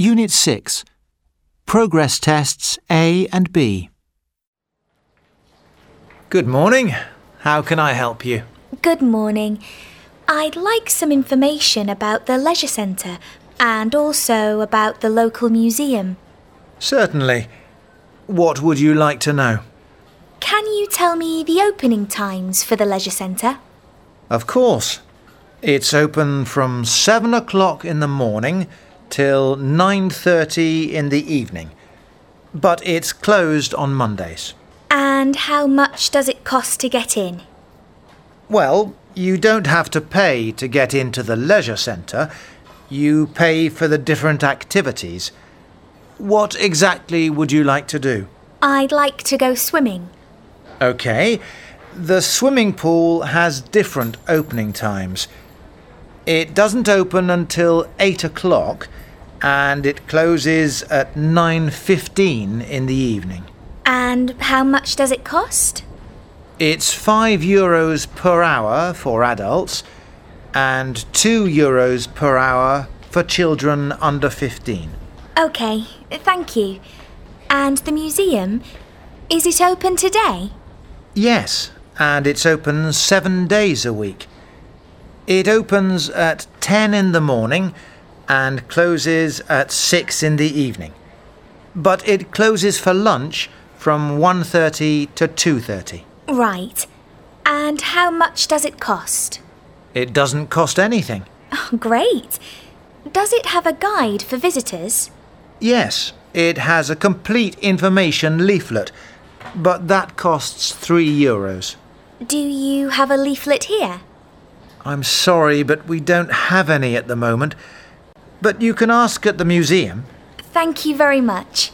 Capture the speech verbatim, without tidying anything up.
Unit six. Progress tests A and B. Good morning. How can I help you? Good morning. I'd like some information about the leisure centre and also about the local museum. Certainly. What would you like to know? Can you tell me the opening times for the leisure centre? Of course. It's open from seven o'clock in the morning till nine thirty in the evening. But it's closed on Mondays. And how much does it cost to get in? Well, you don't have to pay to get into the leisure centre. You pay for the different activities. What exactly would you like to do? I'd like to go swimming. OK. The swimming pool has different opening times. It doesn't open until eight o'clock and it closes at nine fifteen in the evening. And how much does it cost? It's five euros per hour for adults and two euros per hour for children under fifteen. OK, thank you. And the museum? Is it open today? Yes, and it's open seven days a week. It opens at ten in the morning and closes at six in the evening. But it closes for lunch from one thirty to two thirty. Right. And how much does it cost? It doesn't cost anything. Oh, great. Does it have a guide for visitors? Yes, it has a complete information leaflet, but that costs three euros. Do you have a leaflet here? I'm sorry, but we don't have any at the moment. But you can ask at the museum. Thank you very much.